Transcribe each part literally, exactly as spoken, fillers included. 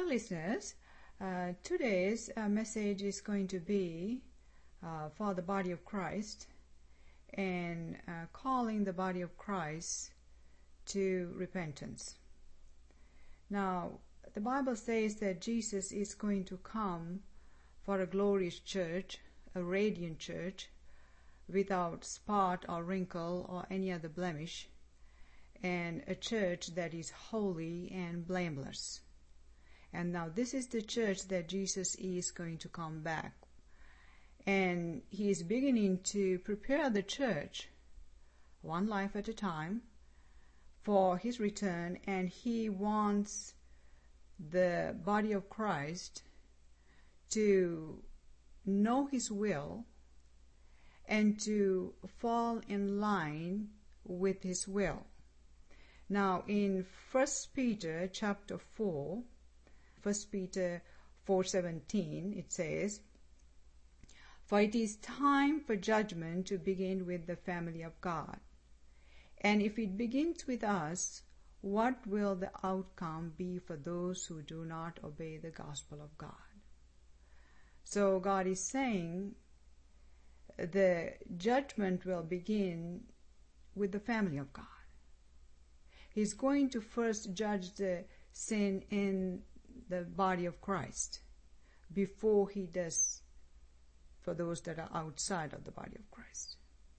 Well, listeners, uh, today's uh, message is going to be uh, for the body of Christ and uh, calling the body of Christ to repentance. Now, the Bible says that Jesus is going to come for a glorious church, a radiant church, without spot or wrinkle or any other blemish, and a church that is holy and blameless. And now this is the church that Jesus is going to come back. And he is beginning to prepare the church, one life at a time, for his return. And he wants the body of Christ to know his will and to fall in line with his will. Now in First Peter chapter four, First Peter four seventeen, it says, "For it is time for judgment to begin with the family of God. And if it begins with us, what will the outcome be for those who do not obey the gospel of God?" So God is saying the judgment will begin with the family of God. He's going to first judge the sin in the body of Christ before he does for those that are outside of the body of Christ.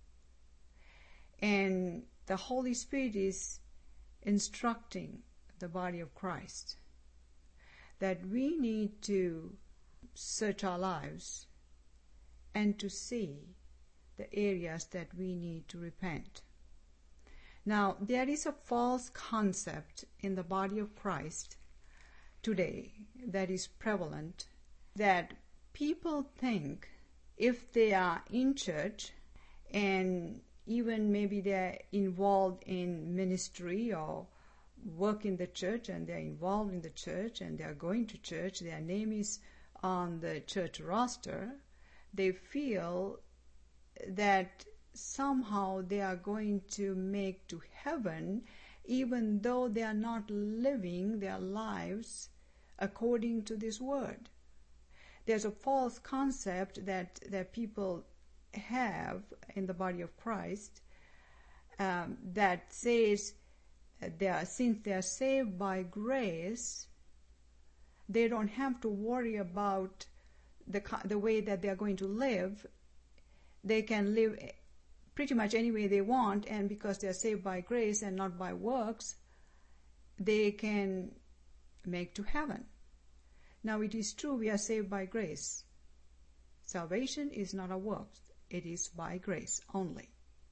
And the Holy Spirit is instructing the body of Christ that we need to search our lives and to see the areas that we need to repent. Now, there is a false concept in the body of Christ today that is prevalent, that people think if they are in church and even maybe they're involved in ministry or work in the church and they're involved in the church and they're going to church, their name is on the church roster, they feel that somehow they are going to make to heaven even though they are not living their lives according to this word. There's a false concept that, that people have in the body of Christ um, that says they are, since they are saved by grace, they don't have to worry about the the way that they are going to live. They can live pretty much any way they want, and because they are saved by grace and not by works, they can make to heaven. Now it is true we are saved by grace. Salvation is not a works. It is by grace only.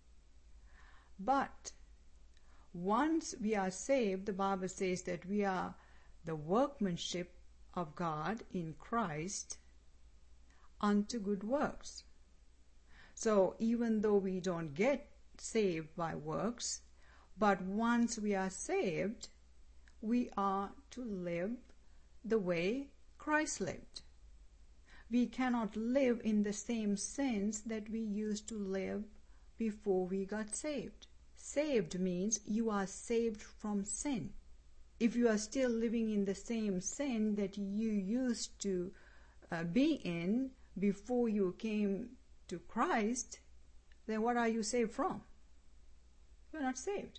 But once we are saved, the Bible says that we are the workmanship of God in Christ unto good works. So even though we don't get saved by works, but once we are saved, we are to live the way Christ lived. We cannot live in the same sins that we used to live before we got saved. Saved means you are saved from sin. If you are still living in the same sin that you used to uh, be in before you came to Christ, then what are you saved from? You're not saved.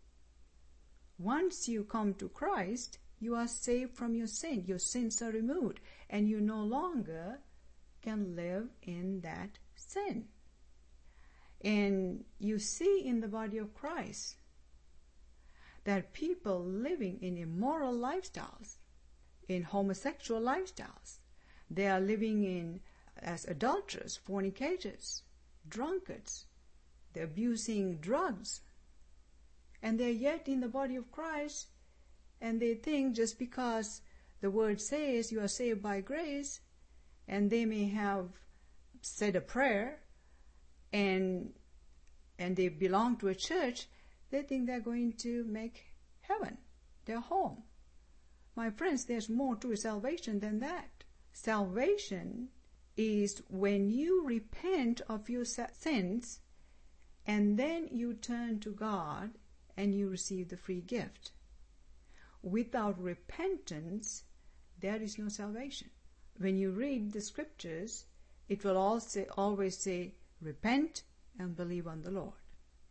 Once you come to Christ, you are saved from your sin. Your sins are removed, and you no longer can live in that sin. And you see in the body of Christ that people living in immoral lifestyles, in homosexual lifestyles, they are living in as adulterers, fornicators, drunkards, they're abusing drugs, and they're yet in the body of Christ, and they think just because the word says you are saved by grace, and they may have said a prayer and and they belong to a church, they think they're going to make heaven their home. My friends, there's more to salvation than that. Salvation is when you repent of your sins and then you turn to God and you receive the free gift. Without repentance, there is no salvation. When you read the scriptures, it will also always say, repent and believe on the Lord.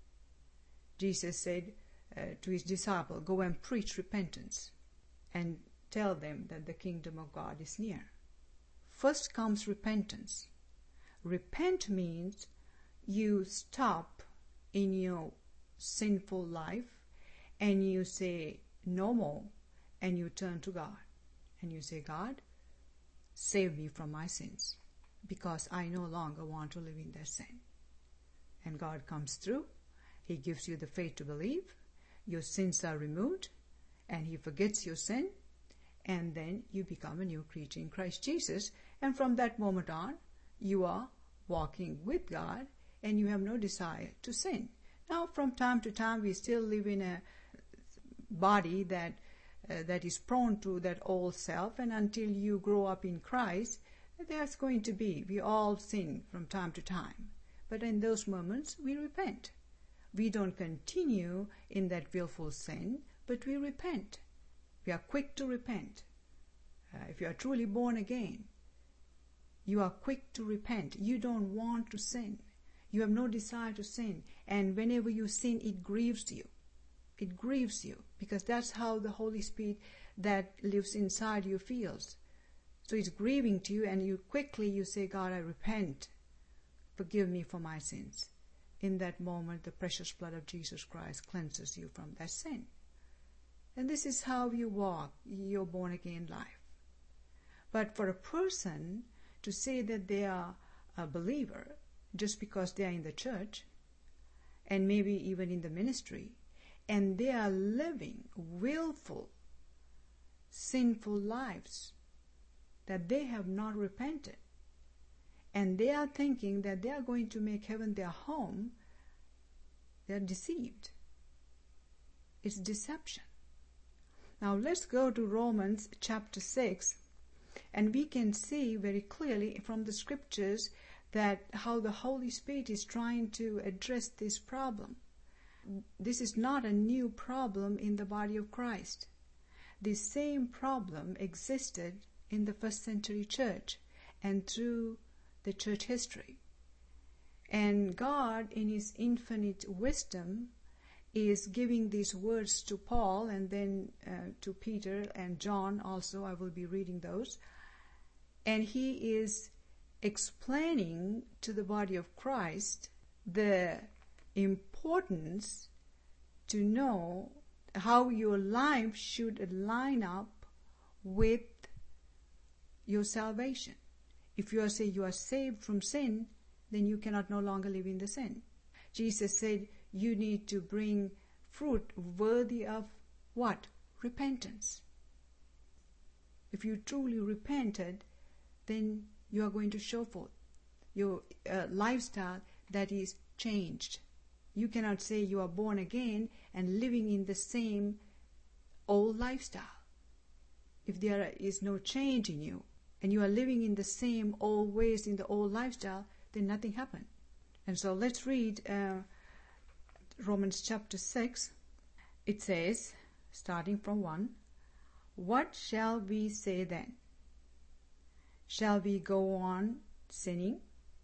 Jesus said uh, to his disciples, go and preach repentance and tell them that the kingdom of God is near. First comes repentance. Repent means you stop in your sinful life and you say no more, and you turn to God and you say, God, save me from my sins, because I no longer want to live in that sin. And God comes through. He gives you the faith to believe. Your sins are removed, and He forgets your sin, and then you become a new creature in Christ Jesus. And from that moment on, you are walking with God, and you have no desire to sin. Now, from time to time, we still live in a body that uh, that is prone to that old self, and until you grow up in Christ, there's going to be, we all sin from time to time. But in those moments, we repent. We don't continue in that willful sin, but we repent. We are quick to repent. Uh, if you are truly born again, you are quick to repent. You don't want to sin. You have no desire to sin. And whenever you sin, it grieves you. It grieves you, because that's how the Holy Spirit that lives inside you feels. So it's grieving to you, and you quickly you say, God, I repent. Forgive me for my sins. In that moment, the precious blood of Jesus Christ cleanses you from that sin. And this is how you walk your born-again life. But for a person to say that they are a believer just because they are in the church, and maybe even in the ministry, and they are living willful, sinful lives, that they have not repented, and they are thinking that they are going to make heaven their home, they are deceived. It's deception. Now let's go to Romans chapter six, and we can see very clearly from the scriptures that how the Holy Spirit is trying to address this problem. This is not a new problem in the body of Christ. The same problem existed in the first century church and through the church history. And God, in His infinite wisdom, is giving these words to Paul, and then uh, to Peter and John also. I will be reading those. And He is explaining to the body of Christ the importance to know how your life should line up with your salvation. If you are say you are saved from sin, then you cannot no longer live in the sin. Jesus said you need to bring fruit worthy of what? Repentance. If you truly repented, then you are going to show forth your uh, lifestyle that is changed. You cannot say you are born again and living in the same old lifestyle. If there is no change in you, and you are living in the same old ways, in the old lifestyle, then nothing happened. And so let's read uh, Romans chapter six. It says, starting from one, what shall we say then? Shall we go on sinning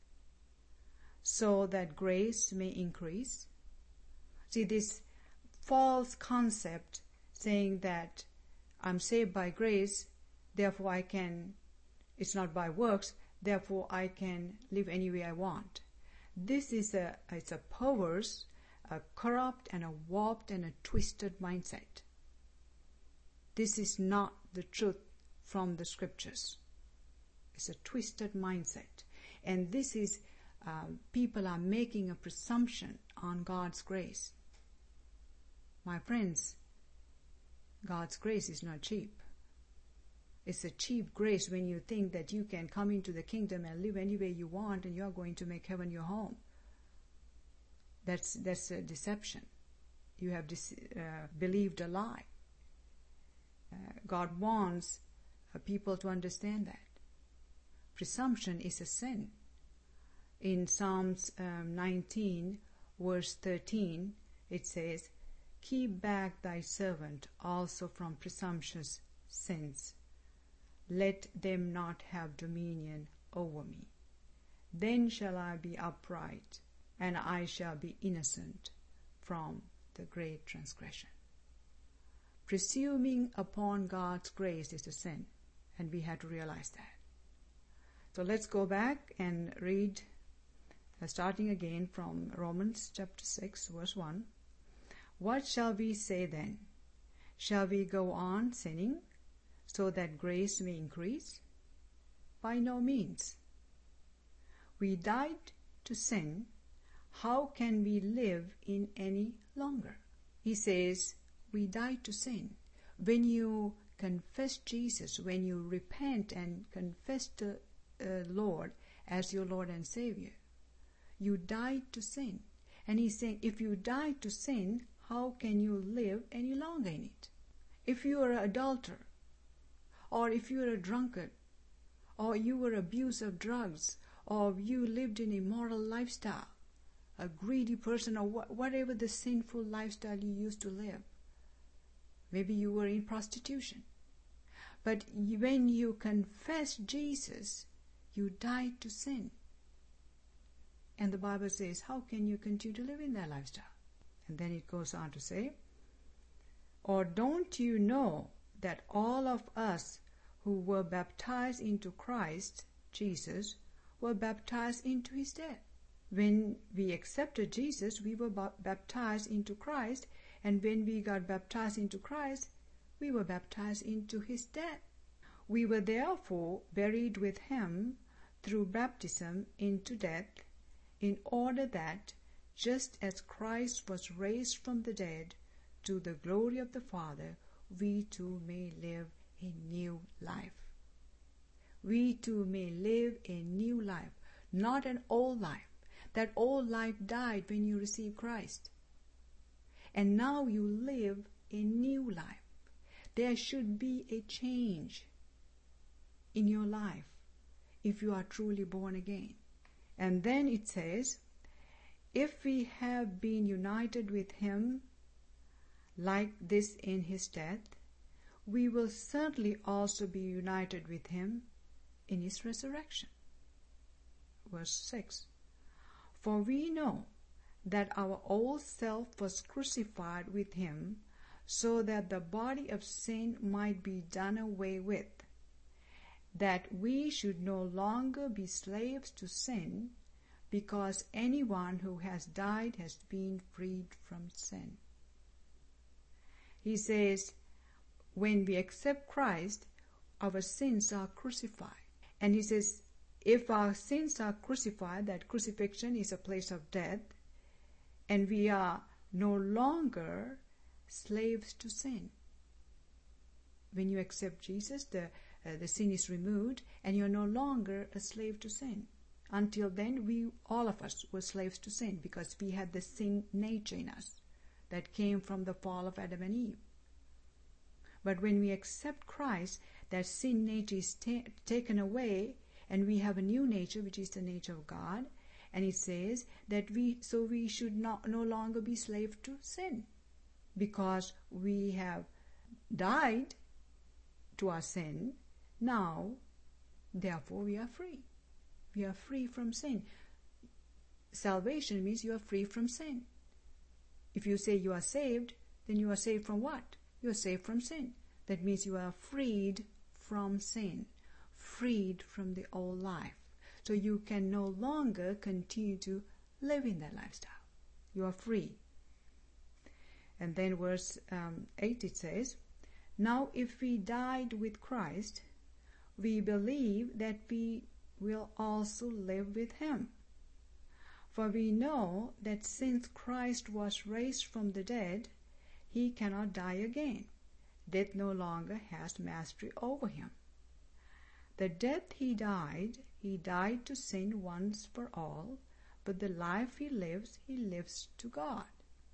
so that grace may increase? See, this false concept saying that I'm saved by grace, therefore I can, it's not by works, therefore I can live any way I want. This is a, it's a perverse, a corrupt and a warped and a twisted mindset. This is not the truth from the scriptures. It's a twisted mindset. And this is, uh, people are making a presumption on God's grace. My friends, God's grace is not cheap. It's a cheap grace when you think that you can come into the kingdom and live any way you want and you're going to make heaven your home. That's that's a deception. You have dece- uh, believed a lie. Uh, God wants uh, people to understand that. Presumption is a sin. In Psalms um, nineteen, verse thirteen, it says, keep back thy servant also from presumptuous sins, let them not have dominion over me. Then shall I be upright, and I shall be innocent from the great transgression. Presuming upon God's grace is a sin, and we have to realize that. So let's go back and read, uh, starting again from Romans chapter six, verse one. What shall we say then? Shall we go on sinning so that grace may increase? By no means. We died to sin. How can we live in any longer? He says, we died to sin. When you confess Jesus, when you repent and confess the uh, Lord as your Lord and Savior, you died to sin. And he's saying, if you died to sin, how can you live any longer in it? If you are an adulterer, or if you are a drunkard, or you were abused of drugs, or you lived an immoral lifestyle, a greedy person, or wh- whatever the sinful lifestyle you used to live, maybe you were in prostitution. But when you confess Jesus, you died to sin. And the Bible says, how can you continue to live in that lifestyle? And then it goes on to say, or don't you know that all of us who were baptized into Christ Jesus were baptized into his death? When we accepted Jesus, we were baptized into Christ, and when we got baptized into Christ, we were baptized into his death. We were therefore buried with him through baptism into death, in order that, just as Christ was raised from the dead to the glory of the Father, we too may live a new life. We too may live a new life, not an old life. That old life died when you received Christ. And now you live a new life. There should be a change in your life if you are truly born again. And then it says, if we have been united with him like this in his death, we will certainly also be united with him in his resurrection. Verse six. For we know that our old self was crucified with him, so that the body of sin might be done away with, that we should no longer be slaves to sin, because anyone who has died has been freed from sin. He says, when we accept Christ, our sins are crucified. And he says, if our sins are crucified, that crucifixion is a place of death, and we are no longer slaves to sin. When you accept Jesus, the, uh, the sin is removed, and you're no longer a slave to sin. Until then, we, all of us, were slaves to sin, because we had the sin nature in us that came from the fall of Adam and Eve. But when we accept Christ, that sin nature is ta- taken away, and we have a new nature, which is the nature of God. And it says that we, so we should not no longer be slave to sin, because we have died to our sin. Now, therefore, we are free. We are free from sin. Salvation means you are free from sin. If you say you are saved, then you are saved from what? You are saved from sin. That means you are freed from sin, freed from the old life. So you can no longer continue to live in that lifestyle. You are free. And then verse um, eight it says, now if we died with Christ, we believe that we will also live with him. For we know that since Christ was raised from the dead, he cannot die again. Death no longer has mastery over him. The death he died, he died to sin once for all, but the life he lives, he lives to God.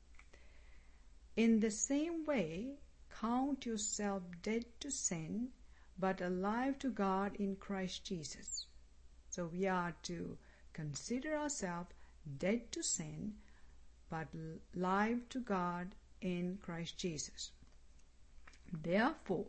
In the same way, count yourself dead to sin, but alive to God in Christ Jesus. So we are to consider ourselves dead to sin, but alive to God in Christ Jesus. Therefore,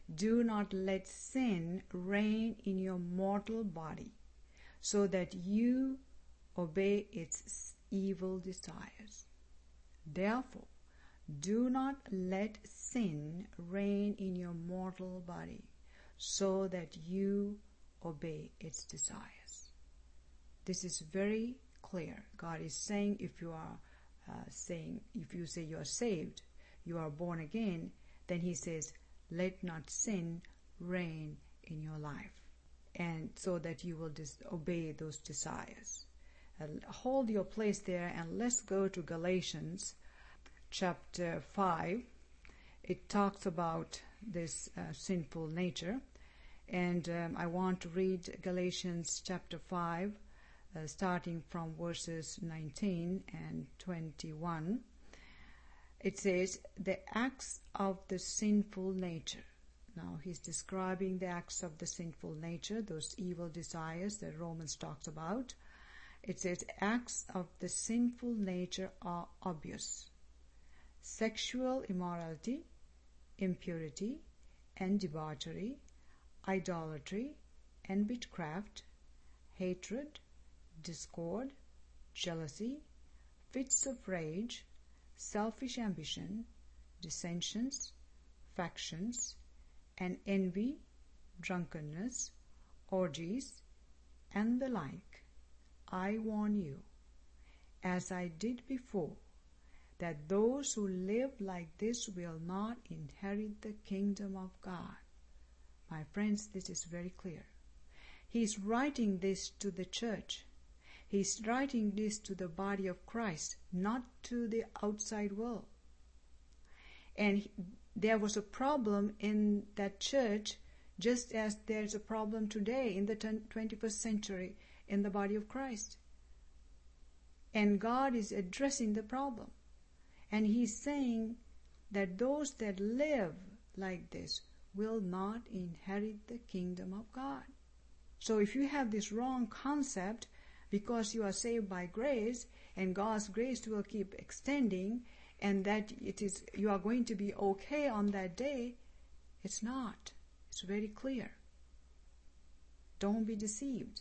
do not let sin reign in your mortal body, so that you obey its evil desires. Therefore, do not let sin reign in your mortal body, so that you obey its desires. This is very clear. God is saying, if you are uh, saying, if you say you are saved, you are born again, then he says, let not sin reign in your life, and so that you will disobey those desires. Uh, hold your place there, and let's go to Galatians chapter five. It talks about this uh, sinful nature, and um, I want to read Galatians chapter five, uh, starting from verses nineteen and twenty-one. It says, the acts of the sinful nature. Now he's describing the acts of the sinful nature, those evil desires that Romans talks about. It says, acts of the sinful nature are obvious: sexual immorality, impurity and debauchery, idolatry and witchcraft, hatred, discord, jealousy, fits of rage, selfish ambition, dissensions, factions, and envy, drunkenness, orgies, and the like. I warn you, as I did before, that those who live like this will not inherit the kingdom of God. My friends, this is very clear. He's writing this to the church. He's writing this to the body of Christ, not to the outside world. And he, there was a problem in that church, just as there's a problem today in the twenty-first century in the body of Christ. And God is addressing the problem. And he's saying that those that live like this will not inherit the kingdom of God. So if you have this wrong concept, because you are saved by grace, and God's grace will keep extending, and that it is you are going to be okay on that day, it's not. It's very clear. Don't be deceived.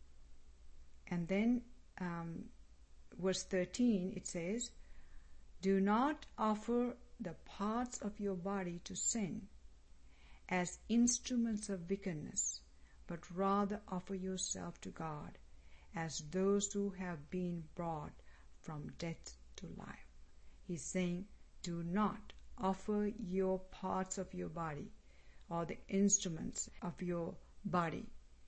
And then um, verse thirteen, it says, do not offer the parts of your body to sin as instruments of wickedness, but rather offer yourself to God as those who have been brought from death to life. He's saying, do not offer your parts of your body or the instruments of your body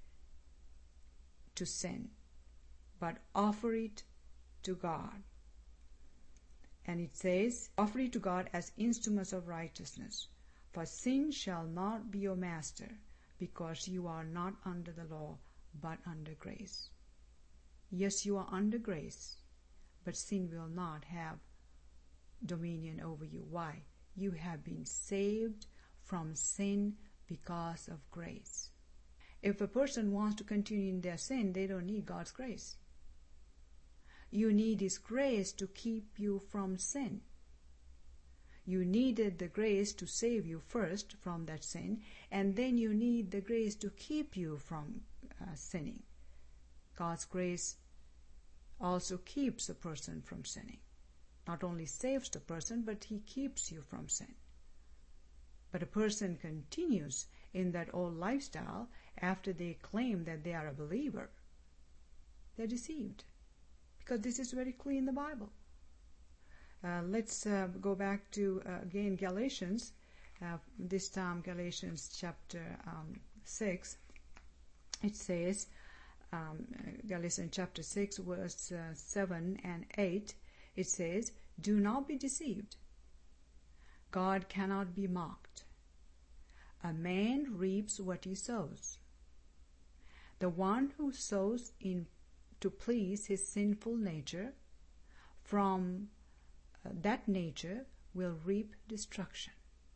to sin, but offer it to God. And it says, offer it to God as instruments of righteousness. For sin shall not be your master, because you are not under the law, but under grace. Yes, you are under grace, but sin will not have dominion over you. Why? You have been saved from sin because of grace. If a person wants to continue in their sin, they don't need God's grace. You need His grace to keep you from sin. You needed the grace to save you first from that sin, and then you need the grace to keep you from uh, sinning. God's grace also keeps a person from sinning. Not only saves the person, but He keeps you from sin. But a person continues in that old lifestyle after they claim that they are a believer. They're deceived, because this is very clear in the Bible. Uh, let's uh, go back to, uh, again, Galatians, uh, this time Galatians chapter um, six. It says, um, Galatians chapter six, verse uh, seven and eight, it says, do not be deceived. God cannot be mocked. A man reaps what he sows. The one who sows in to please his sinful nature, from uh, that nature will reap destruction.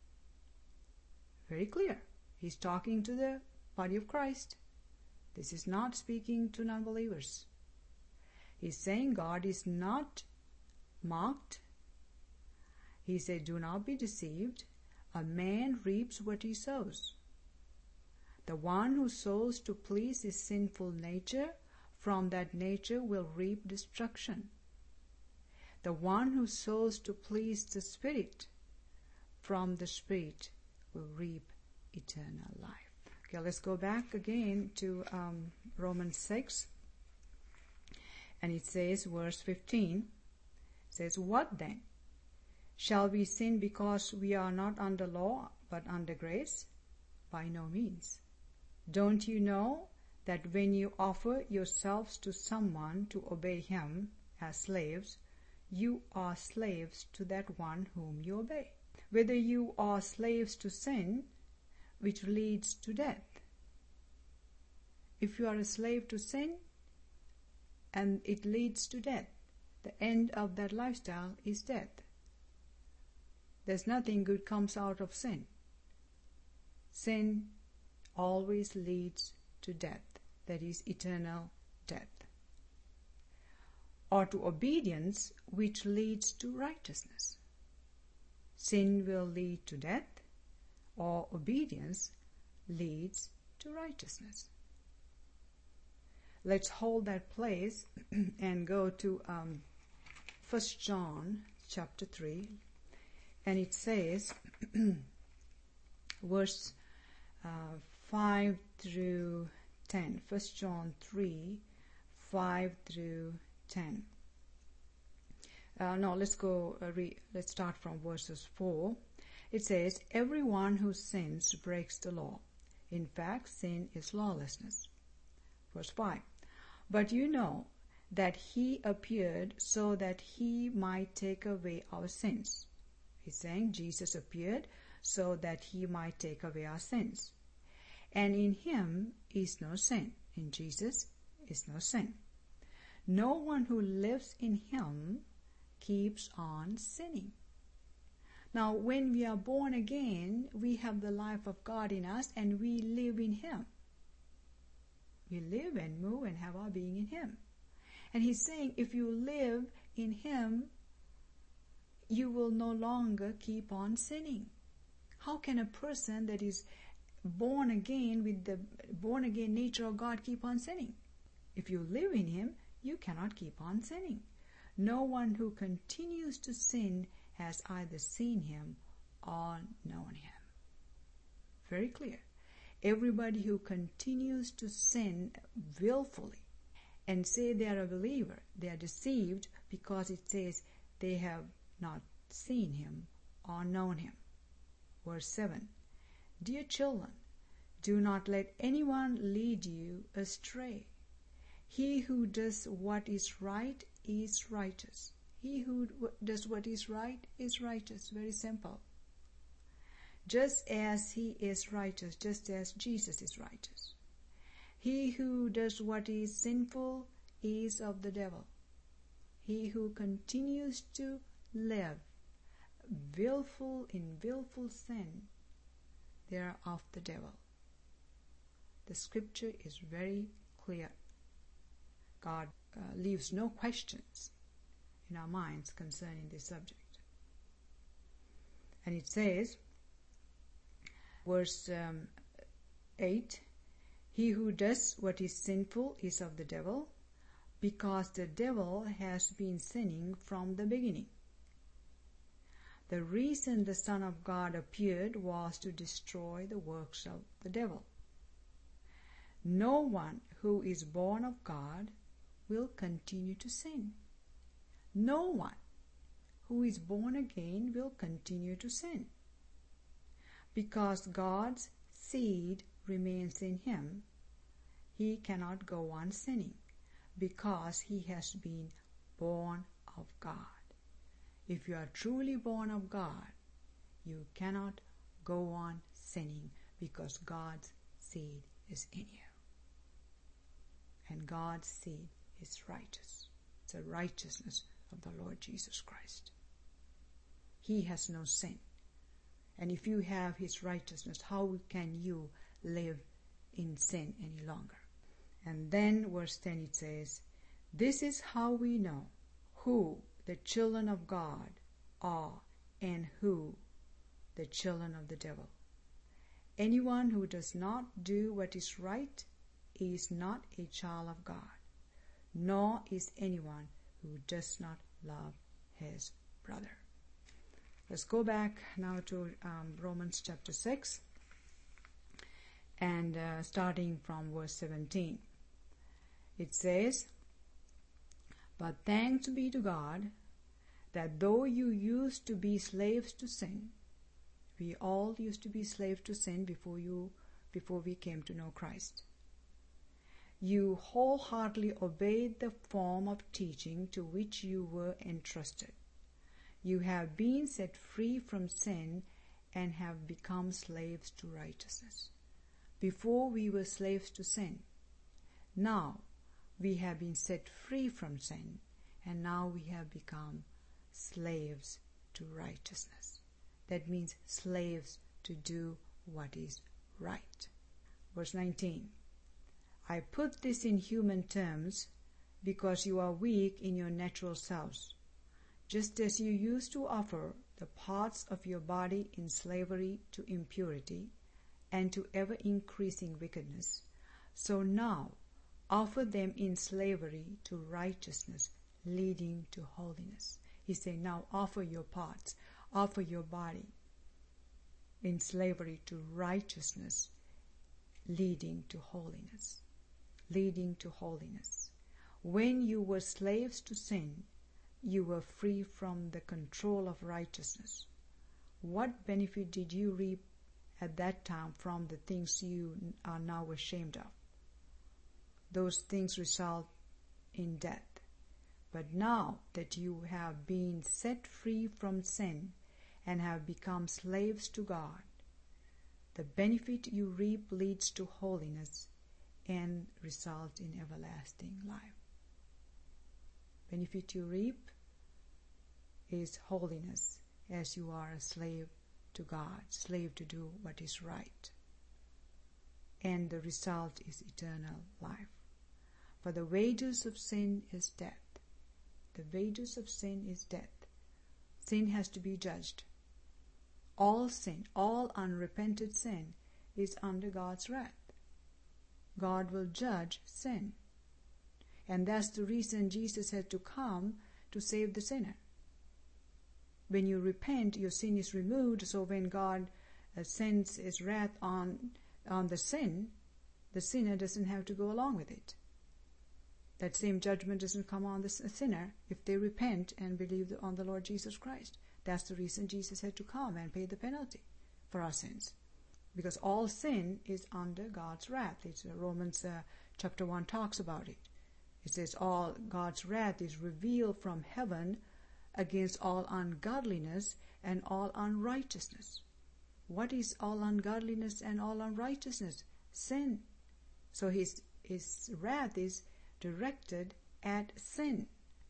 Very clear. He's talking to the body of Christ. This is not speaking to non-believers. He's saying God is not mocked. He said, do not be deceived. A man reaps what he sows. The one who sows to please his sinful nature, from that nature will reap destruction. The one who sows to please the Spirit, from the Spirit will reap eternal life. Okay, let's go back again to um, Romans six. And it says, verse fifteen, it says, "What then? Shall we sin because we are not under law, but under grace? By no means. Don't you know that when you offer yourselves to someone to obey him as slaves, you are slaves to that one whom you obey? Whether you are slaves to sin, which leads to death. If you are a slave to sin, and it leads to death, the end of that lifestyle is death. There's nothing good comes out of sin. Sin always leads to death, that is eternal death. Or to obedience, which leads to righteousness. Sin will lead to death, or obedience leads to righteousness." Let's hold that place and go to um, First John chapter three, and it says, verse uh, five through ten. First John three, five through ten. Uh, no, let's go. Uh, re- let's start from verses four. It says, "Everyone who sins breaks the law. In fact, sin is lawlessness." Verse five. "But you know that he appeared so that he might take away our sins." He's saying Jesus appeared so that he might take away our sins. "And in him is no sin." In Jesus is no sin. "No one who lives in him keeps on sinning." Now, when we are born again, we have the life of God in us and we live in him. We live and move and have our being in him. And he's saying if you live in him, you will no longer keep on sinning. How can a person that is born again with the born again nature of God keep on sinning? If you live in him, you cannot keep on sinning. No one who continues to sin has either seen him or known him. Very clear. Everybody who continues to sin willfully and say they are a believer, they are deceived because it says they have not seen him or known him. Verse seven. "Dear children, do not let anyone lead you astray. He who does what is right is righteous." He who does what is right is righteous. Very simple. Just as he is righteous, just as Jesus is righteous. "He who does what is sinful is of the devil." He who continues to live willful in willful sin, they are of the devil. The scripture is very clear. God uh, leaves no questions in our minds concerning this subject. And it says, verse um, eight, "He who does what is sinful is of the devil, because the devil has been sinning from the beginning." The reason the Son of God appeared was to destroy the works of the devil. No one who is born of God will continue to sin. No one who is born again will continue to sin. Because God's seed remains in him, he cannot go on sinning, because he has been born of God. If you are truly born of God, you cannot go on sinning, because God's seed is in you. And God's seed is righteous. It's the righteousness of the Lord Jesus Christ. He has no sin. And if you have his righteousness, how can you live in sin any longer? And then verse ten it says, "This is how we know who the children of God are and who the children of the devil. Anyone who does not do what is right is not a child of God, nor is anyone who does not love his brother. Let's go back now to um, Romans chapter six, and uh, starting from verse seventeen. It says, "But thanks be to God, that though you used to be slaves to sin," we all used to be slaves to sin before you, before we came to know Christ, "you wholeheartedly obeyed the form of teaching to which you were entrusted. You have been set free from sin and have become slaves to righteousness." Before we were slaves to sin. Now we have been set free from sin, and now we have become slaves to righteousness. That means slaves to do what is right. Verse nineteen. "I put this in human terms because you are weak in your natural selves. Just as you used to offer the parts of your body in slavery to impurity and to ever-increasing wickedness, so now offer them in slavery to righteousness, leading to holiness." He's saying, now offer your parts, offer your body in slavery to righteousness, leading to holiness. Leading to holiness. When you were slaves to sin, you were free from the control of righteousness. What benefit did you reap at that time from the things you are now ashamed of? Those things result in death. But now that you have been set free from sin and have become slaves to God, the benefit you reap leads to holiness and results in everlasting life. Benefit you reap is holiness, as you are a slave to God, slave to do what is right. And the result is eternal life. For the wages of sin is death. The wages of sin is death. Sin has to be judged. All sin, all unrepented sin is under God's wrath. God will judge sin. And that's the reason Jesus had to come to save the sinner. When you repent, your sin is removed. So when God uh, sends his wrath on, on the sin, the sinner doesn't have to go along with it. That same judgment doesn't come on the sinner if they repent and believe on the Lord Jesus Christ. That's the reason Jesus had to come and pay the penalty for our sins. Because all sin is under God's wrath. It's uh, Romans uh, chapter one talks about it. It says all God's wrath is revealed from heaven against all ungodliness and all unrighteousness. What is all ungodliness and all unrighteousness? Sin. So his, his wrath is directed at sin.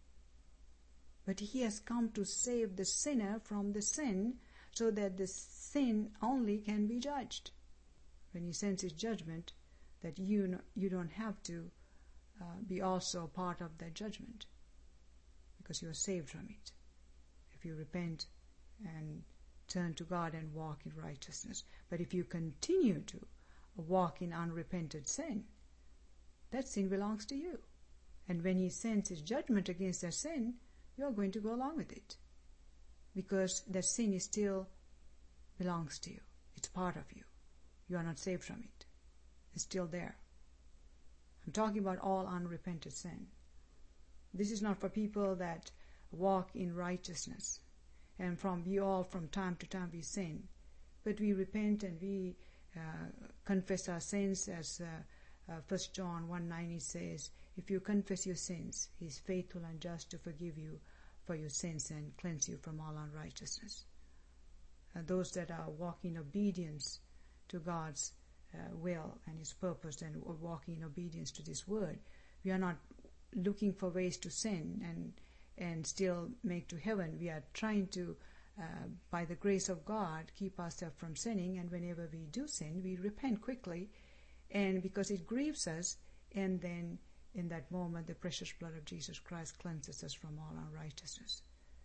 But he has come to save the sinner from the sin, so that the sin only can be judged. When he sends his judgment, that you no, you don't have to uh, be also part of that judgment, because you are saved from it if you repent and turn to God and walk in righteousness. But if you continue to walk in unrepented sin, that sin belongs to you. And when he sends his judgment against that sin, you are going to go along with it, because that sin is still belongs to you. It's part of you. You are not saved from it. It's still there. I'm talking about all unrepented sin. This is not for people that walk in righteousness. And from we all, from time to time, we sin. But we repent and we uh, confess our sins, as uh, uh, First John one nine says, if you confess your sins, he is faithful and just to forgive you for your sins and cleanse you from all unrighteousness. Uh, those that are walking in obedience to God's uh, will and his purpose, and walking in obedience to this word, we are not looking for ways to sin and and still make to heaven. We are trying to, uh, by the grace of God, keep ourselves from sinning, and whenever we do sin, we repent quickly, and because it grieves us, and then in that moment the precious blood of Jesus Christ cleanses us from all unrighteousness.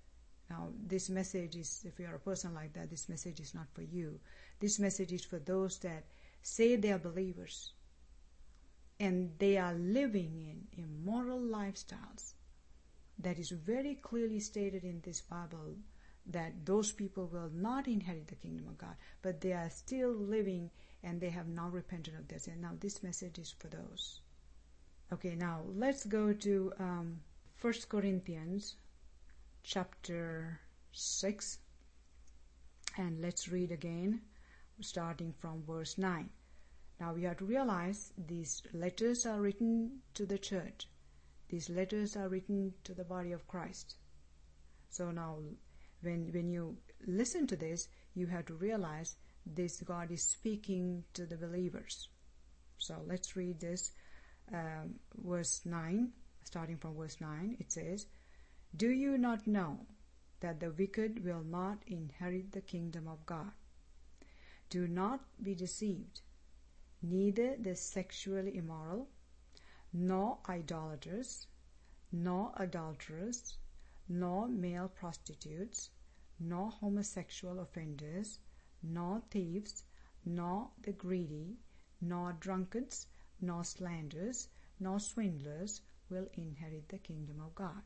Now, this message is, if you are a person like that, this message is not for you. This message is for those that say they are believers and they are living in immoral lifestyles. That is very clearly stated in this Bible that those people will not inherit the kingdom of God, but they are still living and they have not repented of their sin. Now, this message is for those. Okay, now let's go to um, First Corinthians chapter six, and let's read again, starting from verse nine. Now we have to realize these letters are written to the church. These letters are written to the body of Christ. So now, when when you listen to this, you have to realize this God is speaking to the believers. So let's read this, um, verse nine, starting from verse nine. It says, "Do you not know that the wicked will not inherit the kingdom of God? Do not be deceived. Neither the sexually immoral, nor idolaters, nor adulterers, nor male prostitutes, nor homosexual offenders, nor thieves, nor the greedy, nor drunkards, nor slanderers, nor swindlers will inherit the kingdom of God."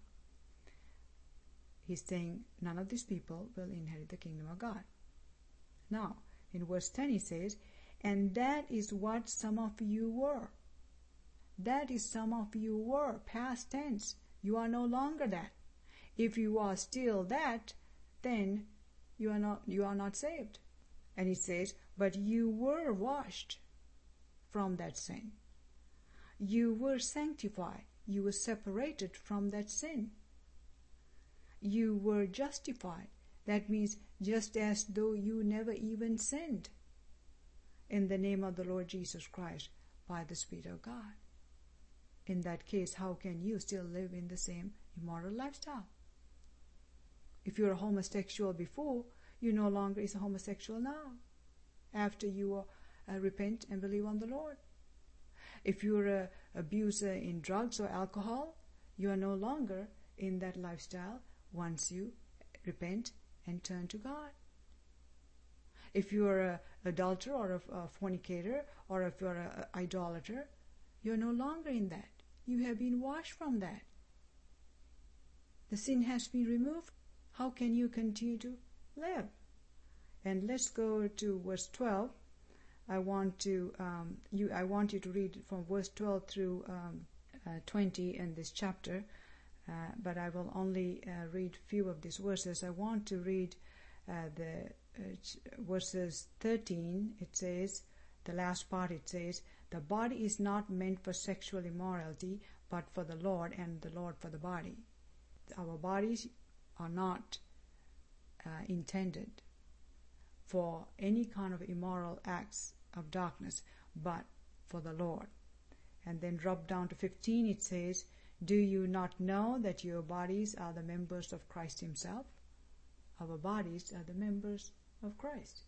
He's saying none of these people will inherit the kingdom of God. Now, in verse ten he says, "And that is what some of you were." That is some of you were, past tense. You are no longer that. If you are still that, then you are not you are not saved. And he says, "But you were washed from that sin. You were sanctified. You were separated from that sin. You were justified." That means just as though you never even sinned, in the name of the Lord Jesus Christ, by the Spirit of God. In that case, how can you still live in the same immoral lifestyle? If you're a homosexual before, you no longer is a homosexual now, after you uh, repent and believe on the Lord. If you're a abuser in drugs or alcohol, you are no longer in that lifestyle once you repent and turn to God. If you're a adulterer or a, a fornicator, or if you're an idolater, you're no longer in that. You have been washed from that. The sin has been removed. How can you continue to live? And let's go to verse twelve. I want to um, you. I want you to read from verse twelve through um, uh, twenty in this chapter, uh, but I will only uh, read few of these verses. I want to read uh, the uh, verses thirteen. It says, the last part. It says, "The body is not meant for sexual immorality, but for the Lord, and the Lord for the body." Our bodies are not uh, intended for any kind of immoral acts of darkness, but for the Lord. And then drop down to fifteen, it says, "Do you not know that your bodies are the members of Christ himself?" Our bodies are the members of Christ.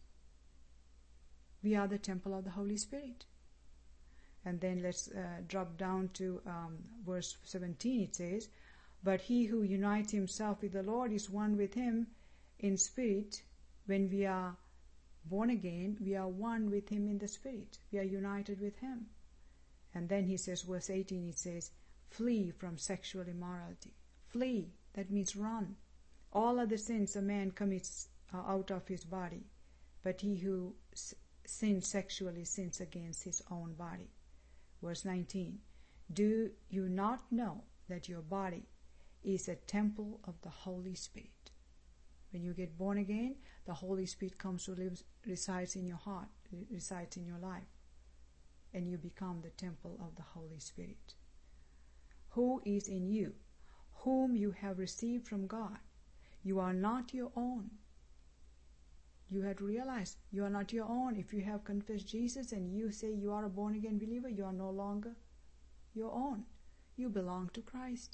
We are the temple of the Holy Spirit. And then let's uh, drop down to um, verse seventeen. It says, "But he who unites himself with the Lord is one with him in spirit." When we are born again, we are one with him in the spirit. We are united with him. And then he says, verse eighteen, it says, "Flee from sexual immorality." Flee, that means run. "All other sins a man commits are out of his body, but he who s- sins sexually sins against his own body." Verse nineteen, "Do you not know that your body is a temple of the Holy Spirit?" When you get born again, the Holy Spirit comes to live, resides in your heart, resides in your life, and you become the temple of the Holy Spirit, who is in you, whom you have received from God. You are not your own. You have to realize you are not your own. If you have confessed Jesus and you say you are a born-again believer, you are no longer your own. You belong to Christ.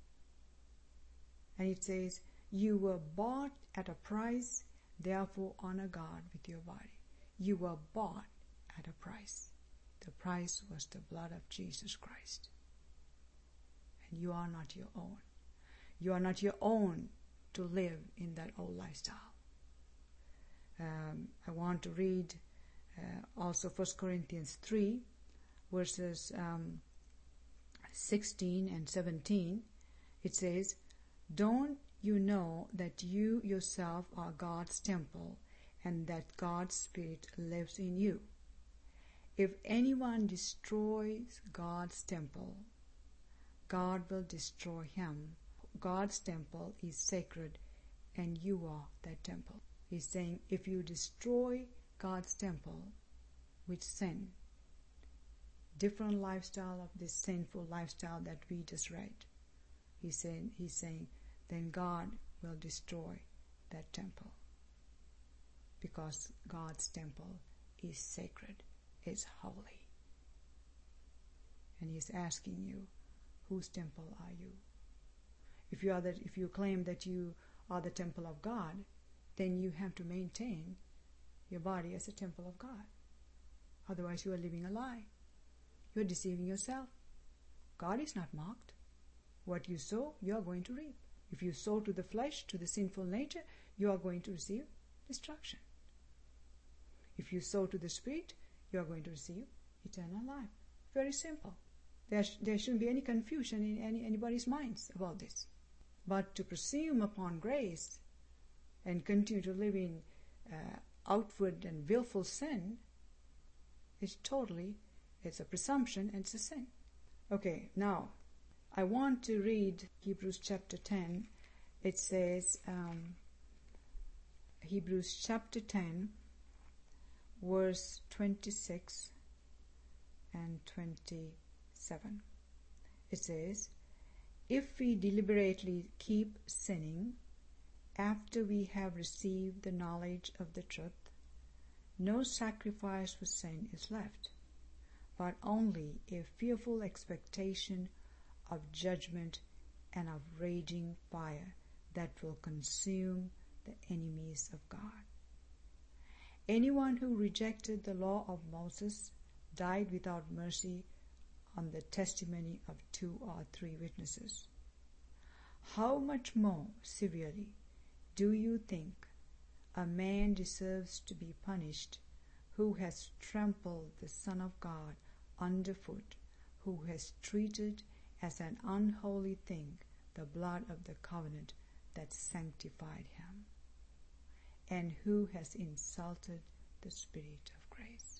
And it says, "You were bought at a price, therefore honor God with your body." You were bought at a price. The price was the blood of Jesus Christ. And you are not your own. You are not your own to live in that old lifestyle. Um, I want to read uh, also First Corinthians three, verses um, sixteen and seventeen. It says, "Don't you know that you yourself are God's temple and that God's Spirit lives in you? If anyone destroys God's temple, God will destroy him. God's temple is sacred and you are that temple." He's saying if you destroy God's temple with sin, different lifestyle of this sinful lifestyle that we just read, he's saying, he's saying then God will destroy that temple, because God's temple is sacred, is holy. And he's asking you, whose temple are you? If you are that, if you claim that you are the temple of God, then you have to maintain your body as a temple of God. Otherwise you are living a lie. You are deceiving yourself. God is not mocked. What you sow, you are going to reap. If you sow to the flesh, to the sinful nature, you are going to receive destruction. If you sow to the Spirit, you are going to receive eternal life. Very simple. There, sh- there shouldn't be any confusion in any, anybody's minds about this. But to presume upon grace and continue to live in uh, outward and willful sin is totally, it's a presumption and it's a sin. Okay, now I want to read Hebrews chapter ten. It says, um, Hebrews chapter ten, verse twenty-six and twenty-seven. It says, "If we deliberately keep sinning after we have received the knowledge of the truth, no sacrifice for sin is left, but only a fearful expectation of judgment and of raging fire that will consume the enemies of God. Anyone who rejected the law of Moses died without mercy on the testimony of two or three witnesses. How much more severely do you think a man deserves to be punished who has trampled the Son of God underfoot, who has treated as an unholy thing the blood of the covenant that sanctified him, and who has insulted the Spirit of grace?"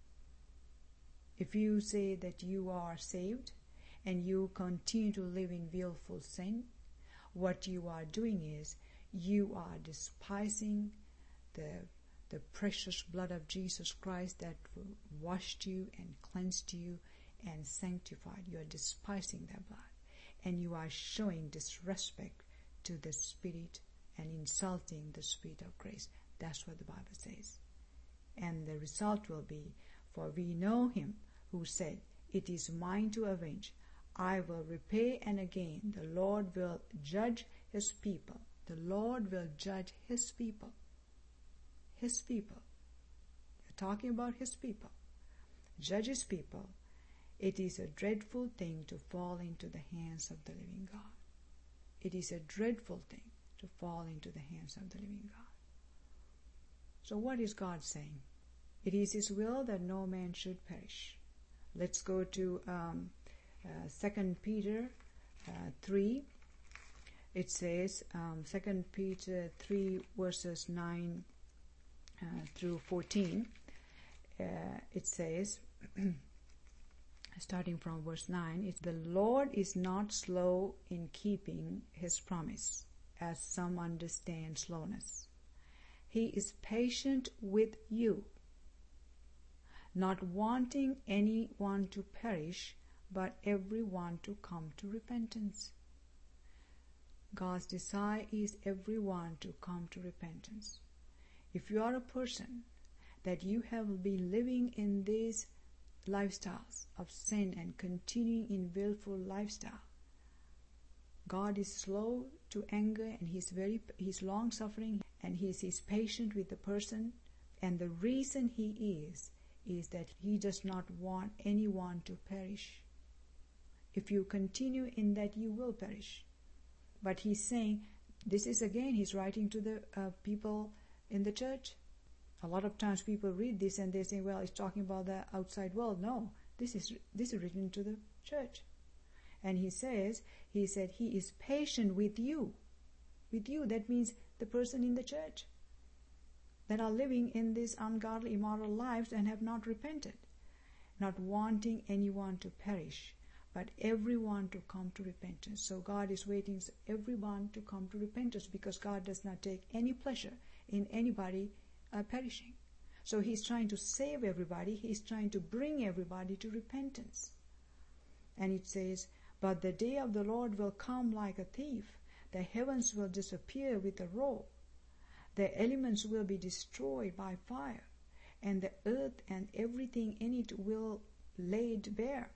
If you say that you are saved and you continue to live in willful sin, what you are doing is you are despising the the precious blood of Jesus Christ that washed you and cleansed you and sanctified. You are despising that blood, and you are showing disrespect to the Spirit and insulting the Spirit of grace. That's what the Bible says. And the result will be, "For we know him who said, 'It is mine to avenge. I will repay,' and again, 'The Lord will judge his people.'" The Lord will judge his people. His people. You're talking about his people. Judge his people. It is a dreadful thing to fall into the hands of the living God. It is a dreadful thing to fall into the hands of the living God. So what is God saying? It is his will that no man should perish. Let's go to um, uh, Second Peter uh, three. It says, um, Second Peter three, verses nine uh, through fourteen. Uh, it says, starting from verse nine, it's, "The Lord is not slow in keeping his promise, as some understand slowness. He is patient with you, not wanting anyone to perish, but everyone to come to repentance." God's desire is everyone to come to repentance. If you are a person that you have been living in these lifestyles of sin and continuing in willful lifestyle, God is slow to anger, and he's very he's long suffering, and he's, he's patient with the person. And the reason he is is that he does not want anyone to perish. If you continue in that, you will perish. But he's saying This is again, he's writing to the uh, people in the church. A lot of times people read this and they say, well, it's talking about the outside world. No, this is this is written to the church. And he says, he said, he is patient with you. With you, that means the person in the church that are living in these ungodly, immoral lives and have not repented, not wanting anyone to perish, but everyone to come to repentance. So God is waiting for everyone to come to repentance, because God does not take any pleasure in anybody uh, perishing. So he's trying to save everybody. He's trying to bring everybody to repentance. And it says, but the day of the Lord will come like a thief. The heavens will disappear with a roar. The elements will be destroyed by fire, and the earth and everything in it will laid bare.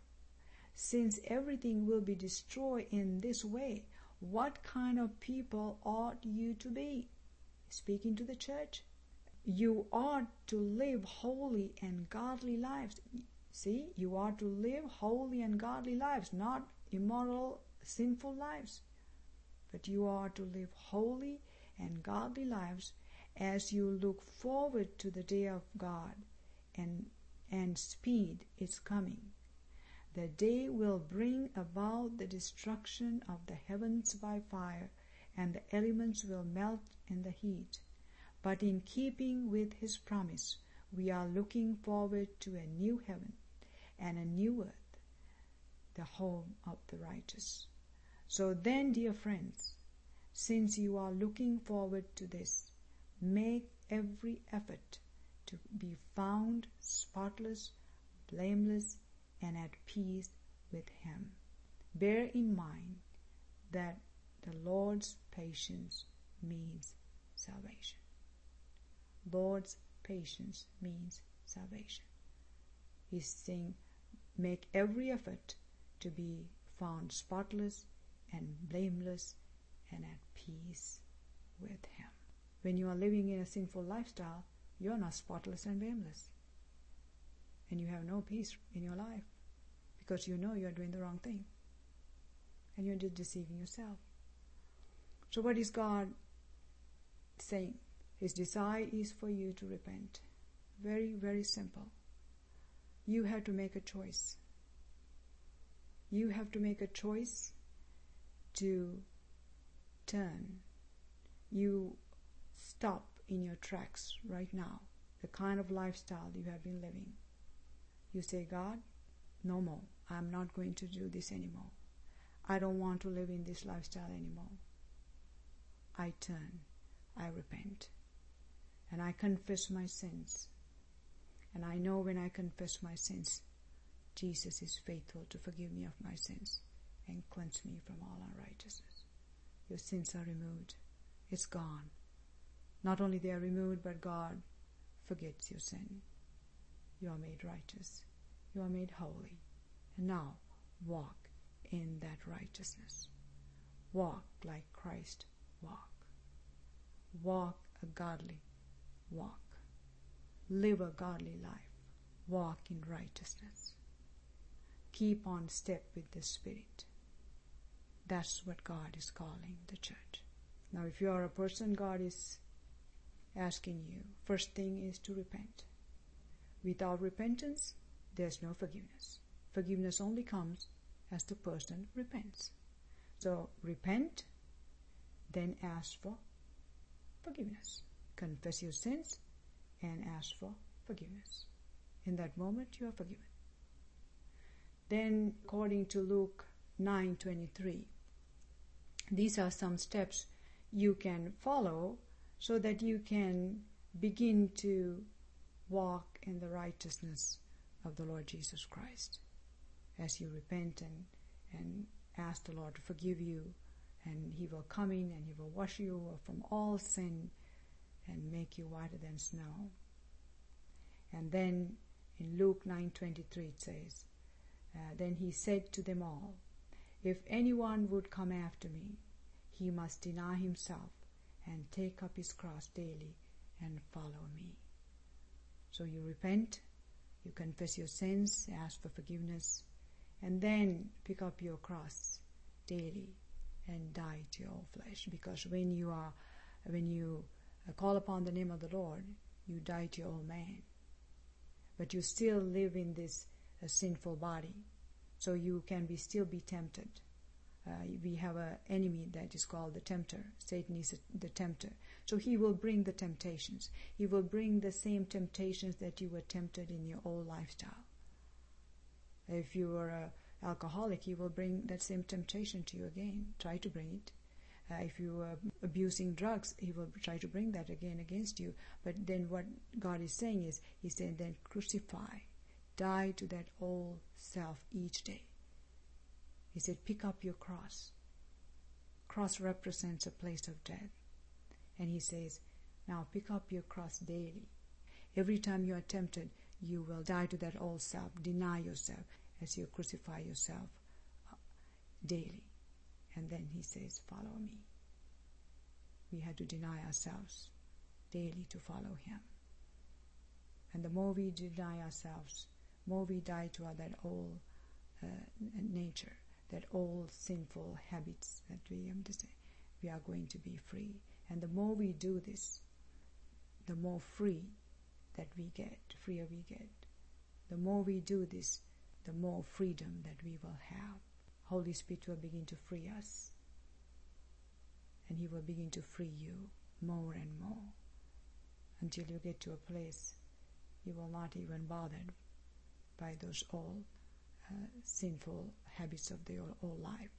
Since everything will be destroyed in this way, what kind of people ought you to be? Speaking to the church. You ought to live holy and godly lives. See, you ought to live holy and godly lives, not immoral, sinful lives. But you are to live holy and godly lives as you look forward to the day of God and, and speed its coming. The day will bring about the destruction of the heavens by fire, and the elements will melt in the heat. But in keeping with his promise, we are looking forward to a new heaven and a new earth, the home of the righteous. So then, dear friends, since you are looking forward to this, make every effort to be found spotless, blameless, and at peace with him. Bear in mind that the Lord's patience means salvation. Lord's patience means salvation. He's saying, make every effort to be found spotless and blameless and at peace with him. When you are living in a sinful lifestyle, you are not spotless and blameless. And you have no peace in your life, because you know you are doing the wrong thing. And you're just deceiving yourself. So what is God saying? His desire is for you to repent. Very, very simple. You have to make a choice. You have to make a choice to turn. You stop in your tracks right now, the kind of lifestyle you have been living. You say, God, no more. I'm not going to do this anymore. I don't want to live in this lifestyle anymore. I turn. I repent. And I confess my sins. And I know when I confess my sins, Jesus is faithful to forgive me of my sins and cleanse me from all unrighteousness. Your sins are removed. It's gone. Not only they are removed, but God forgets your sin. You are made righteous. You are made holy. And now, walk in that righteousness. Walk like Christ walked. Walk a godly walk. Live a godly life. Walk in righteousness. Keep on step with the Spirit. That's what God is calling the church. Now, if you are a person God is asking you, first thing is to repent. Without repentance, there's no forgiveness. Forgiveness only comes as the person repents. So, repent, then ask for forgiveness. Confess your sins and ask for forgiveness. In that moment, you are forgiven. Then, according to Luke nine twenty-three, these are some steps you can follow so that you can begin to walk in the righteousness of the Lord Jesus Christ. As you repent and, and ask the Lord to forgive you, and He will come in and He will wash you from all sin and make you whiter than snow. And then in Luke nine twenty-three it says, uh, then He said to them all, if anyone would come after me, he must deny himself and take up his cross daily and follow me. So you repent, you confess your sins, ask for forgiveness, and then pick up your cross daily and die to your old flesh. Because when you are, when you call upon the name of the Lord, you die to your old man. But you still live in this uh, sinful body, so you can be still be tempted. Uh, we have an enemy that is called the tempter. Satan is a, the tempter. So he will bring the temptations. He will bring the same temptations that you were tempted in your old lifestyle. If you were an alcoholic, he will bring that same temptation to you again. Try to bring it. Uh, if you are abusing drugs, he will try to bring that again against you. But then what God is saying is, he's saying then crucify, die to that old self each day. He said, pick up your cross. Cross represents a place of death. And he says, now pick up your cross daily. Every time you are tempted, you will die to that old self, deny yourself as you crucify yourself daily. And then he says, follow me. We have to deny ourselves daily to follow him. And the more we deny ourselves, more we die to that old uh, nature, that old sinful habits that we um, say, we are going to be free. And the more we do this, the more free that we get, freer we get. The more we do this, the more freedom that we will have. Holy Spirit will begin to free us. And he will begin to free you more and more until you get to a place you will not even bothered by those old uh, sinful habits of the old, old life.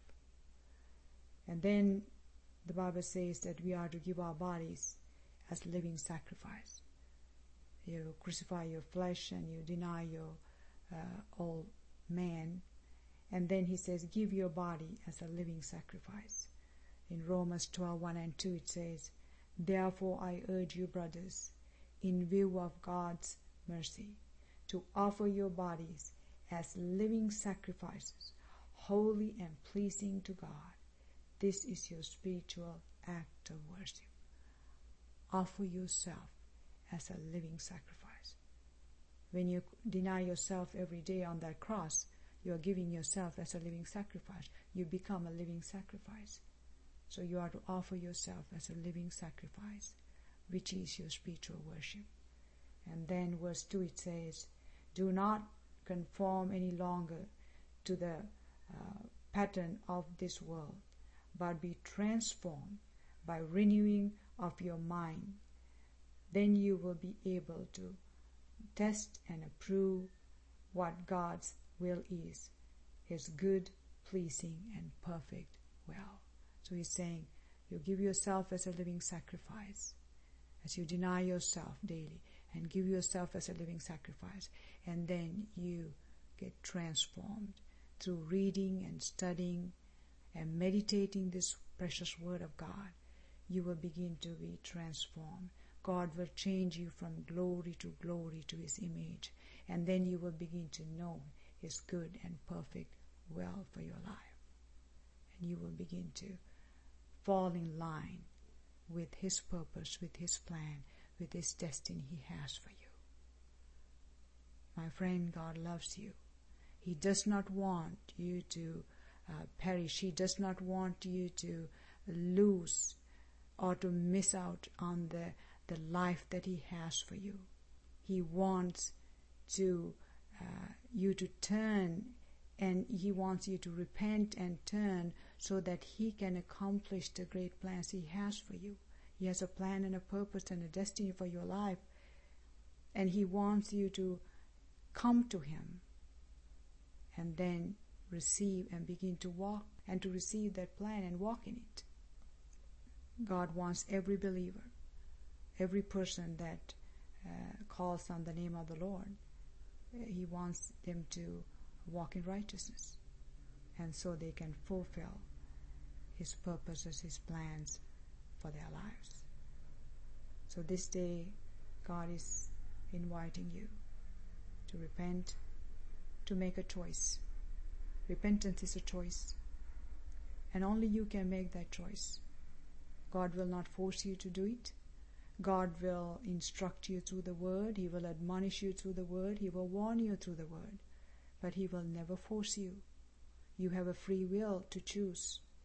And then the Bible says that we are to give our bodies as living sacrifice. You crucify your flesh and you deny your uh, old man. And then he says, give your body as a living sacrifice. In Romans twelve, one and two it says, therefore I urge you, brothers, in view of God's mercy, to offer your bodies as living sacrifices, holy and pleasing to God. This is your spiritual act of worship. Offer yourself as a living sacrifice. When you deny yourself every day on that cross, you are giving yourself as a living sacrifice. You become a living sacrifice. So you are to offer yourself as a living sacrifice, which is your spiritual worship. And then verse two it says, do not conform any longer to the uh, pattern of this world, but be transformed by renewing of your mind. Then you will be able to test and approve what God's will is, his good, pleasing, and perfect will. So he's saying, you give yourself as a living sacrifice, as you deny yourself daily, and give yourself as a living sacrifice, and then you get transformed through reading and studying and meditating this precious word of God. You will begin to be transformed. God will change you from glory to glory to his image, and then you will begin to know his good and perfect will for your life. And you will begin to fall in line with his purpose, with his plan, with his destiny he has for you. My friend, God loves you. He does not want you to uh, perish. He does not want you to lose or to miss out on the, the life that he has for you. He wants to uh, you to turn, and he wants you to repent and turn so that he can accomplish the great plans he has for you. He has a plan and a purpose and a destiny for your life, and he wants you to come to him and then receive and begin to walk and to receive that plan and walk in it. God wants every believer, every person that uh, calls on the name of the Lord, he wants them to walk in righteousness, and so they can fulfill his purposes, his plans for their lives. So this day, God is inviting you to repent, to make a choice. Repentance is a choice, and only you can make that choice. God will not force you to do it. God will instruct you through the word. He will admonish you through the word. He will warn you through the word. But he will never force you. You have a free will to choose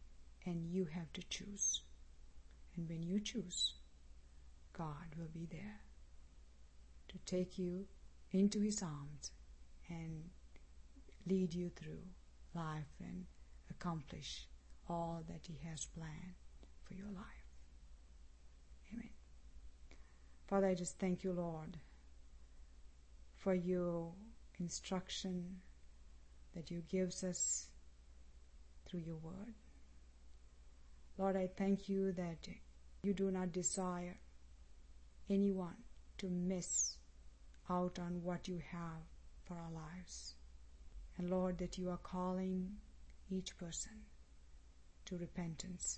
and you have to choose. And when you choose, God will be there to take you into His arms and lead you through life and accomplish all that He has planned for your life. Amen. Father, I just thank you, Lord, for your instruction that you gives us through your word. Lord, I thank you that you do not desire anyone to miss out on what you have for our lives. And Lord, that you are calling each person to repentance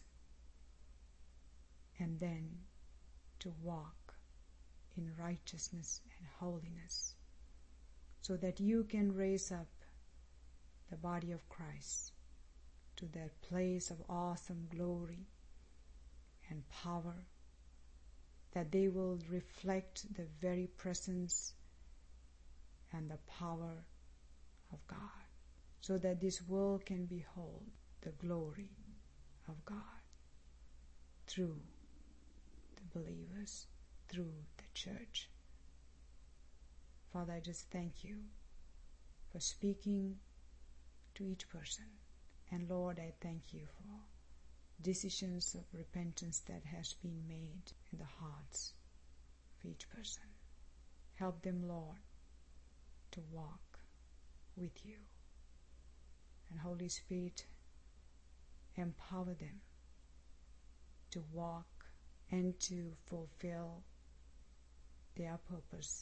and then to walk in righteousness and holiness, so that you can raise up the body of Christ to that place of awesome glory and power, that they will reflect the very presence and the power of God, so that this world can behold the glory of God through the believers, through the church. Father, I just thank you for speaking to each person. And Lord, I thank you for decisions of repentance that has been made in the hearts of each person. Help them, Lord, to walk with you. And Holy Spirit, empower them to walk and to fulfill their purpose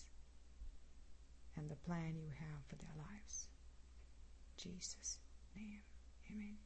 and the plan you have for their lives. In Jesus' name, amen.